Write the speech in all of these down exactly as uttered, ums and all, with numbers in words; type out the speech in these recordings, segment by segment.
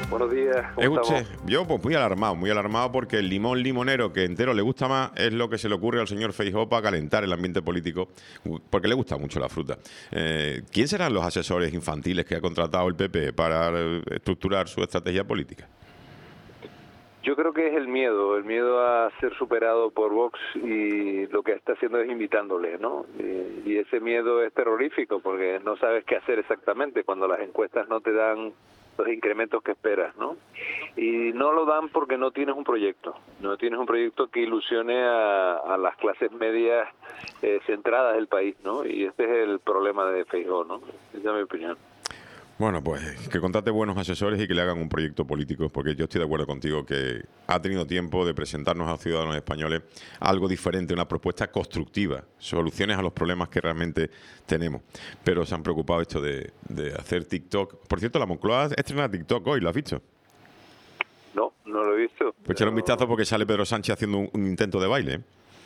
Buenos días, Es ¿cómo usted, estamos? yo pues muy alarmado, muy alarmado porque el limón limonero que entero le gusta más es lo que se le ocurre al señor Feijóo para calentar el ambiente político, porque le gusta mucho la fruta. Eh, ¿Quién serán los asesores infantiles que ha contratado el P P para eh, estructurar su estrategia política? Yo creo que es el miedo, el miedo a ser superado por Vox, y lo que está haciendo es invitándole, ¿no? Y, y ese miedo es terrorífico porque no sabes qué hacer exactamente cuando las encuestas no te dan los incrementos que esperas, ¿no? Y no lo dan porque no tienes un proyecto, no tienes un proyecto que ilusione a, a las clases medias eh, centradas del país, ¿no? Y este es el problema de Feijóo, ¿no? Esa es mi opinión. Bueno, pues que contrate buenos asesores y que le hagan un proyecto político, porque yo estoy de acuerdo contigo que ha tenido tiempo de presentarnos a los ciudadanos españoles algo diferente, una propuesta constructiva, soluciones a los problemas que realmente tenemos. Pero se han preocupado esto de, de hacer TikTok. Por cierto, la Moncloa estrena TikTok hoy, ¿lo has visto? No, no lo he visto. Pues echar un pero, vistazo porque sale Pedro Sánchez haciendo un, un intento de baile.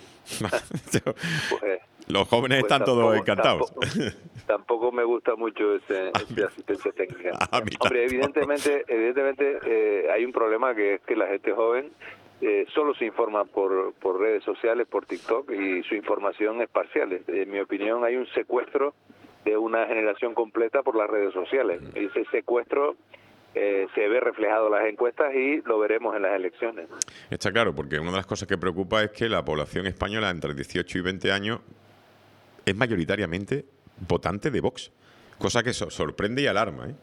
pues, Los jóvenes Pues están todos tampoco, encantados. tampoco, tampoco me gusta mucho ese, esa asistencia técnica. A mí Hombre, tampoco. evidentemente, evidentemente eh, hay un problema, que es que la gente joven eh, solo se informa por, por redes sociales, por TikTok, y su información es parcial. En mi opinión, hay un secuestro de una generación completa por las redes sociales. Ese secuestro eh, se ve reflejado en las encuestas y lo veremos en las elecciones. Está claro, porque una de las cosas que preocupa es que la población española entre dieciocho y veinte años es mayoritariamente votante de Vox, cosa que so- sorprende y alarma, ¿eh?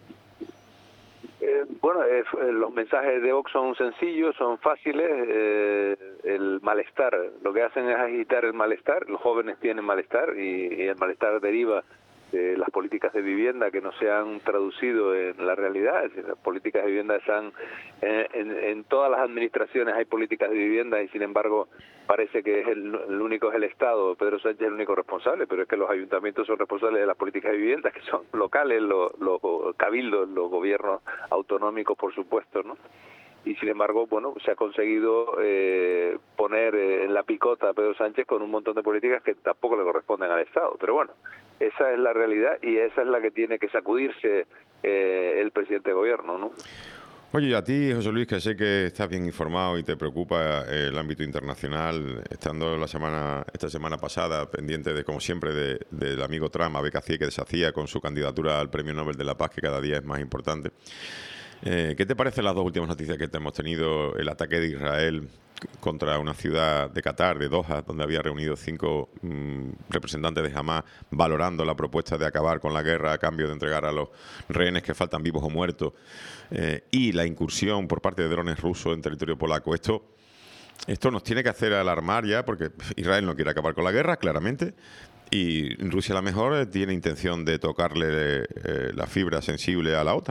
Eh, bueno, eh, los mensajes de Vox son sencillos, son fáciles. Eh, el malestar, lo que hacen es agitar el malestar. Los jóvenes tienen malestar y, y el malestar deriva de las políticas de vivienda que no se han traducido en la realidad. Es decir, las políticas de vivienda están en, en, en todas las administraciones hay políticas de vivienda, y sin embargo parece que es el, el único es el Estado. Pedro Sánchez es el único responsable, pero es que los ayuntamientos son responsables de las políticas de vivienda, que son locales, los, los cabildos, los gobiernos autonómicos, por supuesto, ¿no? Y sin embargo, bueno, se ha conseguido eh, poner eh, en la picota a Pedro Sánchez con un montón de políticas que tampoco le corresponden al Estado. Pero bueno, esa es la realidad y esa es la que tiene que sacudirse eh, el presidente de gobierno, ¿no? Oye, y a ti, José Luis, que sé que estás bien informado y te preocupa el ámbito internacional, estando la semana, esta semana pasada pendiente de, como siempre, de, del amigo Trump, a ver qué hacía, que deshacía con su candidatura al Premio Nobel de la Paz, que cada día es más importante. Eh, ¿Qué te parecen las dos últimas noticias que te hemos tenido? El ataque de Israel contra una ciudad de Qatar, de Doha, donde había reunido cinco mmm, representantes de Hamás, valorando la propuesta de acabar con la guerra a cambio de entregar a los rehenes que faltan vivos o muertos, eh, y la incursión por parte de drones rusos en territorio polaco. Esto, esto nos tiene que hacer alarmar ya, porque Israel no quiere acabar con la guerra, claramente, y Rusia a lo mejor tiene intención de tocarle eh, la fibra sensible a la OTAN.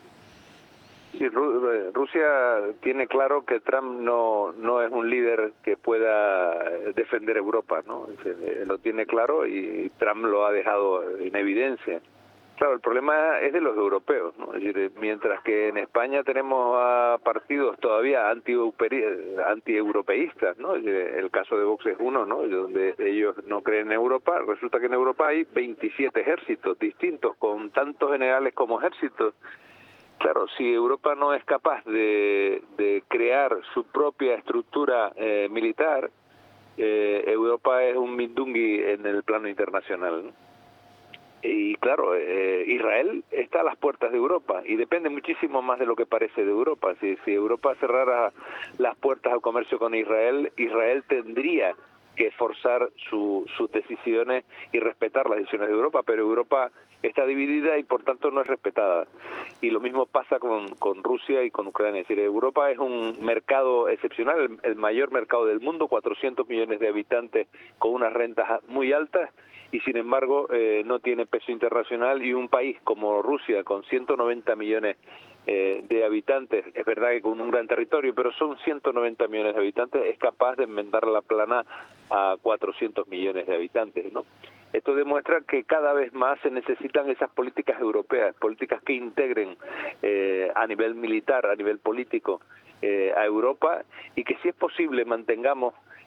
Sí, Rusia tiene claro que Trump no no es un líder que pueda defender Europa, ¿no? Lo tiene claro y Trump lo ha dejado en evidencia. Claro, el problema es de los europeos, ¿no? Es decir, mientras que en España tenemos a partidos todavía anti-europeístas, ¿no? El caso de Vox es uno, ¿no? Donde ellos no creen en Europa. Resulta que en Europa hay veintisiete ejércitos distintos, con tantos generales como ejércitos. Claro, si Europa no es capaz de, de crear su propia estructura eh, militar, eh, Europa es un mindungui en el plano internacional, ¿no? Y claro, eh, Israel está a las puertas de Europa y depende muchísimo más de lo que parece de Europa. Si, si Europa cerrara las puertas al comercio con Israel, Israel tendría que forzar su, sus decisiones y respetar las decisiones de Europa, pero Europa está dividida y por tanto no es respetada. Y lo mismo pasa con, con Rusia y con Ucrania. Es decir, Europa es un mercado excepcional, el, el mayor mercado del mundo, cuatrocientos millones de habitantes con unas rentas muy altas, y sin embargo eh, no tiene peso internacional, y un país como Rusia con ciento noventa millones eh, de habitantes, es verdad que con un gran territorio, pero son ciento noventa millones de habitantes, es capaz de enmendar la plana a cuatrocientos millones de habitantes, ¿no? Esto demuestra que cada vez más se necesitan esas políticas europeas, políticas que integren eh, a nivel militar, a nivel político, eh, a Europa, y que si es posible mantengamos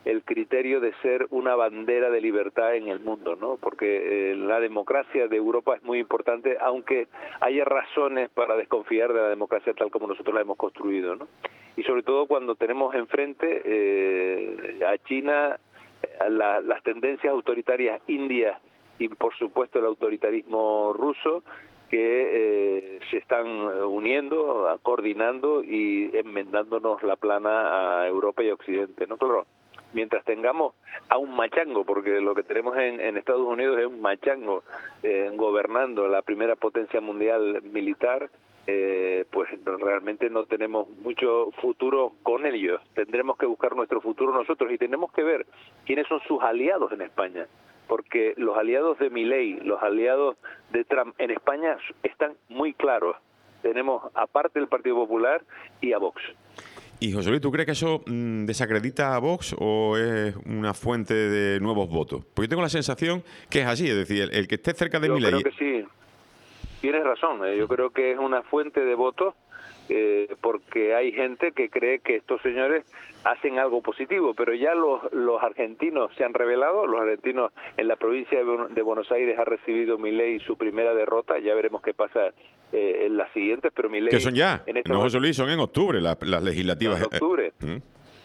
el criterio de ser una bandera de libertad en el mundo, ¿no? Porque eh, la democracia de Europa es muy importante, aunque haya razones para desconfiar de la democracia tal como nosotros la hemos construido, ¿no? Y sobre todo cuando tenemos enfrente eh, a China, a la, las tendencias autoritarias indias y por supuesto el autoritarismo ruso, que eh, se están uniendo, coordinando y enmendándonos la plana a Europa y a Occidente, ¿no? Claro, mientras tengamos a un machango, porque lo que tenemos en, en Estados Unidos es un machango eh, gobernando la primera potencia mundial militar, eh, pues realmente no tenemos mucho futuro con ellos. Tendremos que buscar nuestro futuro nosotros y tenemos que ver quiénes son sus aliados en España, porque los aliados de Milei, los aliados de Trump en España están muy claros. Tenemos aparte el Partido Popular y a Vox. Y José Luis, ¿tú crees que eso mmm, desacredita a Vox o es una fuente de nuevos votos? Porque yo tengo la sensación que es así, es decir, el, el que esté cerca de Milei... Yo creo que sí, tienes razón, eh, yo creo que es una fuente de votos eh, porque hay gente que cree que estos señores hacen algo positivo, pero ya los, los argentinos se han revelado, los argentinos en la provincia de Buenos Aires ha recibido Milei su primera derrota, ya veremos qué pasa eh, en las siguientes, pero Milei... ¿Qué son ya? En este no, momento, José Luis, son en octubre las, las legislativas. En octubre. ¿Mm?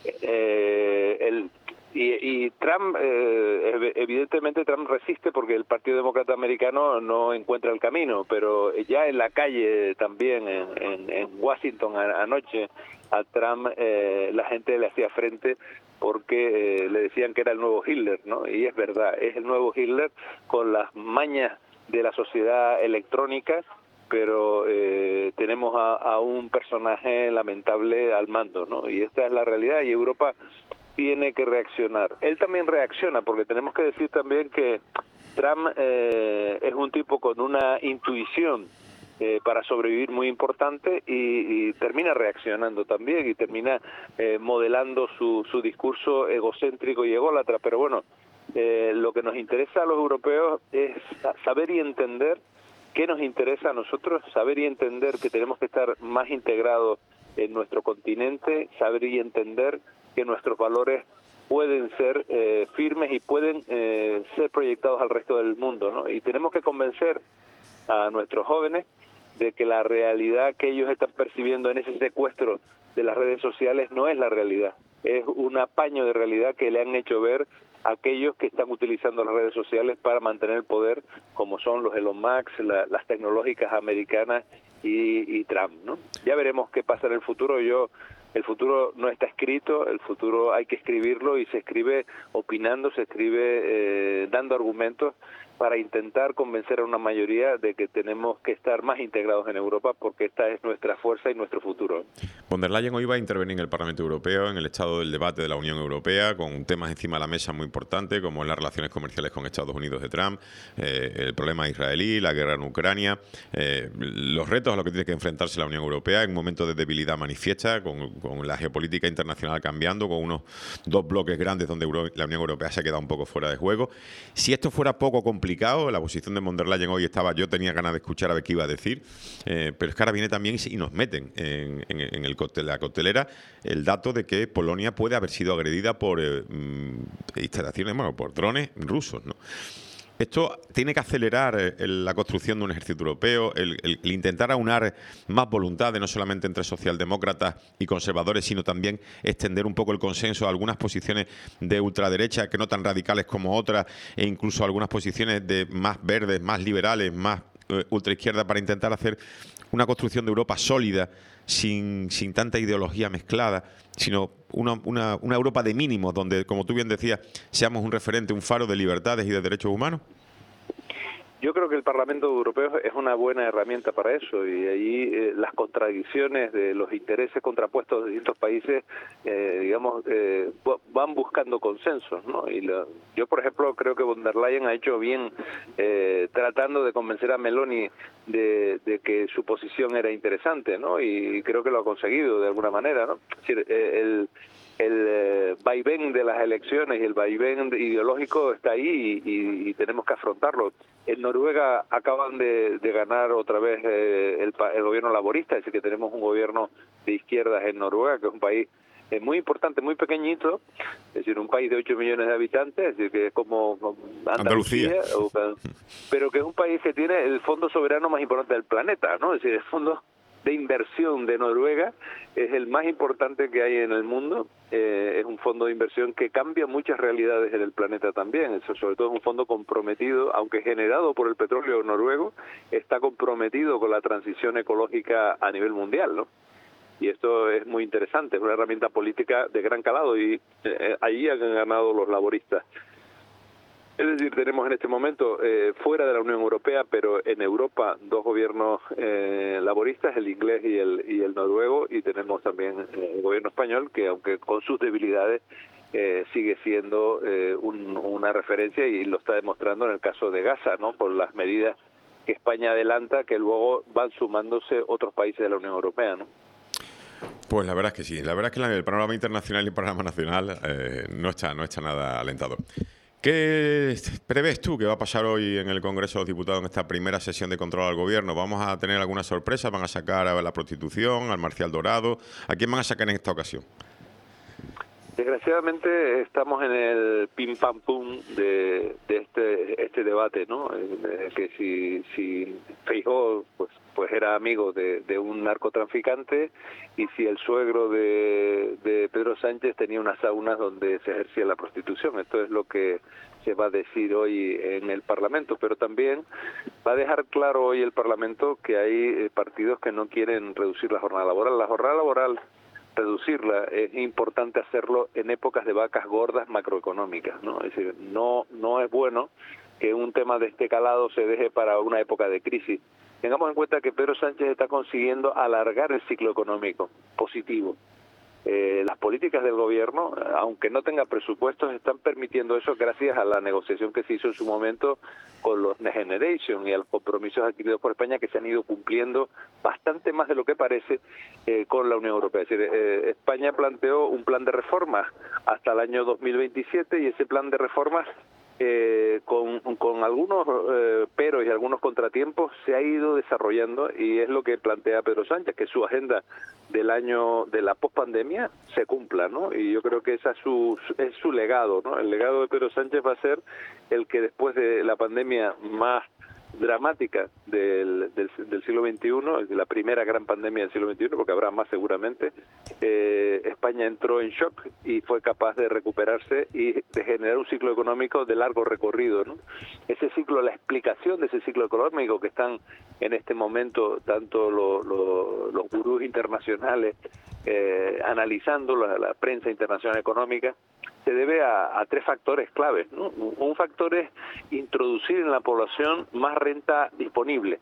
eh, el, y, y Trump, eh, evidentemente Trump resiste porque el Partido Demócrata Americano no encuentra el camino, pero ya en la calle también, en, en, en Washington a, anoche, a Trump eh, la gente le hacía frente porque eh, le decían que era el nuevo Hitler, ¿no? Y es verdad, es el nuevo Hitler con las mañas de la sociedad electrónica, pero eh, tenemos a, a un personaje lamentable al mando, ¿no? Y esta es la realidad y Europa tiene que reaccionar. Él también reacciona, porque tenemos que decir también que Trump eh, es un tipo con una intuición eh, para sobrevivir muy importante y, y termina reaccionando también y termina eh, modelando su, su discurso egocéntrico y ególatra. Pero bueno, eh, lo que nos interesa a los europeos es saber y entender qué nos interesa a nosotros, saber y entender que tenemos que estar más integrados en nuestro continente, saber y entender que nuestros valores pueden ser eh, firmes y pueden eh, ser proyectados al resto del mundo, ¿no? Y tenemos que convencer a nuestros jóvenes de que la realidad que ellos están percibiendo en ese secuestro de las redes sociales no es la realidad, es un apaño de realidad que le han hecho ver a aquellos que están utilizando las redes sociales para mantener el poder, como son los Elon Musk, la, las tecnológicas americanas y, y Trump, ¿no? Ya veremos qué pasa en el futuro. Yo El futuro no está escrito, el futuro hay que escribirlo y se escribe opinando, se escribe eh, dando argumentos para intentar convencer a una mayoría de que tenemos que estar más integrados en Europa porque esta es nuestra fuerza y nuestro futuro. Von der Leyen hoy va a intervenir en el Parlamento Europeo, en el estado del debate de la Unión Europea, con temas encima de la mesa muy importantes, como las relaciones comerciales con Estados Unidos de Trump, eh, el problema israelí, la guerra en Ucrania, eh, los retos a los que tiene que enfrentarse la Unión Europea en un momento de debilidad manifiesta, con, con la geopolítica internacional cambiando, con unos dos bloques grandes donde Euro, la Unión Europea se ha quedado un poco fuera de juego. Si esto fuera poco complicado, la posición de Von der Leyen hoy estaba, yo tenía ganas de escuchar a ver qué iba a decir, eh, pero es que ahora viene también y, y nos meten en, en, en el cóctel, la coctelera el dato de que Polonia puede haber sido agredida por eh, instalaciones, bueno, por drones rusos, ¿no? Esto tiene que acelerar el, la construcción de un ejército europeo, el, el, el intentar aunar más voluntades, no solamente entre socialdemócratas y conservadores, sino también extender un poco el consenso a algunas posiciones de ultraderecha, que no tan radicales como otras, e incluso algunas posiciones de más verdes, más liberales, más eh, ultraizquierda, para intentar hacer una construcción de Europa sólida, sin, sin tanta ideología mezclada, sino una, una, una Europa de mínimos, donde, como tú bien decías, seamos un referente, un faro de libertades y de derechos humanos? Yo creo que el Parlamento Europeo es una buena herramienta para eso y ahí eh, las contradicciones de los intereses contrapuestos de distintos países, eh, digamos, eh, van buscando consensos, ¿no? Y lo, yo, por ejemplo, creo que Von der Leyen ha hecho bien eh, tratando de convencer a Meloni de, de que su posición era interesante, ¿no? Y creo que lo ha conseguido de alguna manera, ¿no? Es decir, eh, el el eh, vaivén de las elecciones y el vaivén ideológico está ahí y, y, y tenemos que afrontarlo. En Noruega acaban de, de ganar otra vez eh, el, el gobierno laborista, es decir, que tenemos un gobierno de izquierdas en Noruega, que es un país es muy importante, muy pequeñito, es decir, un país de ocho millones de habitantes, es decir, que es como Andalucía, Andalucía. O, pero que es un país que tiene el fondo soberano más importante del planeta, ¿no? Es decir, el fondo de inversión de Noruega es el más importante que hay en el mundo, eh, es un fondo de inversión que cambia muchas realidades en el planeta también, eso sobre todo es un fondo comprometido, aunque generado por el petróleo noruego, está comprometido con la transición ecológica a nivel mundial, ¿no? Y esto es muy interesante, es una herramienta política de gran calado y eh, ahí han ganado los laboristas. Es decir, tenemos en este momento eh, fuera de la Unión Europea, pero en Europa, dos gobiernos eh, laboristas, el inglés y el, y el noruego, y tenemos también eh, el gobierno español, que aunque con sus debilidades, eh, sigue siendo eh, un, una referencia y lo está demostrando en el caso de Gaza, ¿no? Por las medidas que España adelanta, que luego van sumándose otros países de la Unión Europea, ¿no? Pues la verdad es que sí, la verdad es que el panorama internacional y el panorama nacional eh, no está, no está nada alentador. ¿Qué prevés tú que va a pasar hoy en el Congreso de los Diputados en esta primera sesión de control al Gobierno? ¿Vamos a tener alguna sorpresa? ¿Van a sacar a la prostitución, al Marcial Dorado? ¿A quién van a sacar en esta ocasión? Desgraciadamente estamos en el pim pam pum de, de este este debate, ¿no? Eh, que si si Feijóo pues pues era amigo de, de un narcotraficante y si el suegro de, de Pedro Sánchez tenía unas saunas donde se ejercía la prostitución. Esto es lo que se va a decir hoy en el Parlamento, pero también va a dejar claro hoy el Parlamento que hay partidos que no quieren reducir la jornada laboral. La jornada laboral, reducirla, es importante hacerlo en épocas de vacas gordas macroeconómicas, ¿no? Es decir, no no es bueno que un tema de este calado se deje para una época de crisis. Tengamos en cuenta que Pedro Sánchez está consiguiendo alargar el ciclo económico positivo. Eh, las políticas del gobierno, aunque no tenga presupuestos, están permitiendo eso gracias a la negociación que se hizo en su momento con los Next Generation y a los compromisos adquiridos por España, que se han ido cumpliendo bastante más de lo que parece eh, con la Unión Europea. Es decir, eh, España planteó un plan de reformas hasta el año dos mil veintisiete y ese plan de reformas Eh, con, con algunos eh, peros y algunos contratiempos se ha ido desarrollando y es lo que plantea Pedro Sánchez, que su agenda del año de la pospandemia se cumpla, ¿no? Y yo creo que esa es su, es su legado, ¿no? El legado de Pedro Sánchez va a ser el que después de la pandemia más dramática del, del, del siglo veintiuno, de la primera gran pandemia del siglo veintiuno, porque habrá más seguramente, eh, España entró en shock y fue capaz de recuperarse y de generar un ciclo económico de largo recorrido, ¿no? Ese ciclo, la explicación de ese ciclo económico que están en este momento tanto los, los, los gurús internacionales eh, analizando, la, la prensa internacional económica, se debe a, a tres factores claves, ¿no? Un factor es introducir en la población más renta disponible,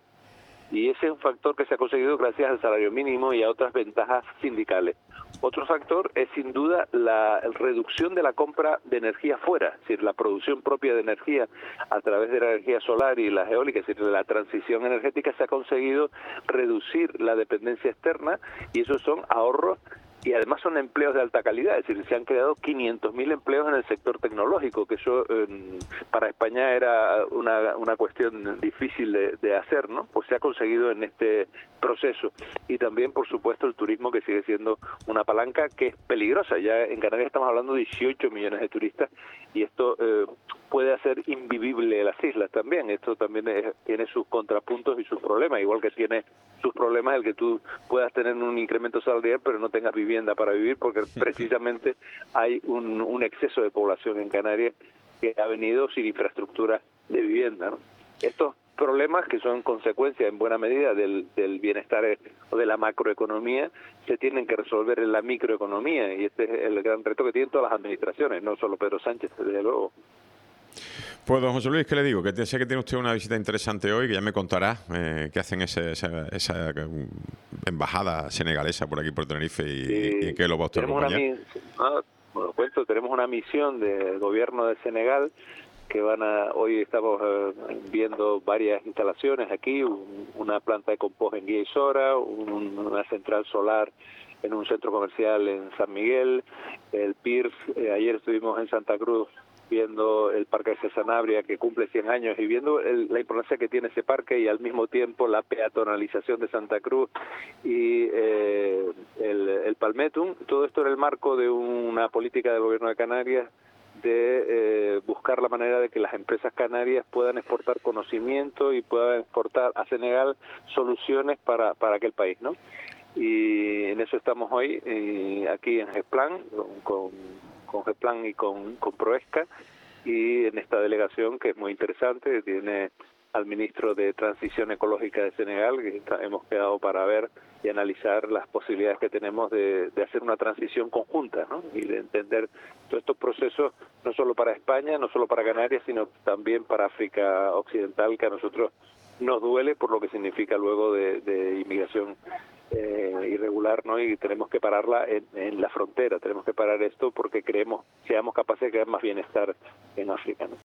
y ese es un factor que se ha conseguido gracias al salario mínimo y a otras ventajas sindicales. Otro factor es sin duda la reducción de la compra de energía fuera, es decir, la producción propia de energía a través de la energía solar y las eólicas, es decir, la transición energética se ha conseguido reducir la dependencia externa y esos son ahorros y además son empleos de alta calidad, es decir, se han creado quinientos mil empleos en el sector tecnológico, que eso eh, para España era una, una cuestión difícil de, de hacer, ¿no? Pues se ha conseguido en este proceso. Y también, por supuesto, el turismo, que sigue siendo una palanca que es peligrosa. Ya en Canarias estamos hablando de dieciocho millones de turistas y esto eh, puede hacer invivible las islas también. Esto también es, tiene sus contrapuntos y sus problemas, igual que tiene sus problemas el que tú puedas tener un incremento salarial pero no tengas vivienda para vivir, porque precisamente hay un, un exceso de población en Canarias que ha venido sin infraestructura de vivienda, ¿no? Estos problemas, que son consecuencia en buena medida del, del bienestar o de la macroeconomía, se tienen que resolver en la microeconomía, y este es el gran reto que tienen todas las administraciones, no solo Pedro Sánchez, desde luego. Pues, don José Luis, ¿qué le digo? Que sé que tiene usted una visita interesante hoy, que ya me contará eh, qué hacen ese, esa, esa embajada senegalesa por aquí, por Tenerife, y, sí, y qué lo va a usted acompañar. Una, no, bueno, cuento, tenemos una misión del gobierno de Senegal que van a, hoy estamos eh, viendo varias instalaciones aquí, un, una planta de compost en Guía y Sora, un, una central solar en un centro comercial en San Miguel, el P I R S, eh, ayer estuvimos en Santa Cruz viendo el Parque de Sanabria, que cumple cien años, y viendo el, la importancia que tiene ese parque y al mismo tiempo la peatonalización de Santa Cruz y eh, el, el Palmetum. Todo esto en el marco de una política del Gobierno de Canarias de eh, buscar la manera de que las empresas canarias puedan exportar conocimiento y puedan exportar a Senegal soluciones para, para aquel país, ¿no? Y en eso estamos hoy, eh, aquí en GEPLAN, con, con, con GEPLAN y con, con Proesca, y en esta delegación que es muy interesante, que tiene al ministro de Transición Ecológica de Senegal, que está, hemos quedado para ver y analizar las posibilidades que tenemos de, de hacer una transición conjunta, ¿no? Y de entender todos estos procesos, no solo para España, no solo para Canarias, sino también para África Occidental, que a nosotros nos duele por lo que significa luego de, de inmigración eh, irregular, ¿no? Y tenemos que pararla en, en la frontera, tenemos que parar esto porque creemos, seamos capaces de crear más bienestar en África, ¿no?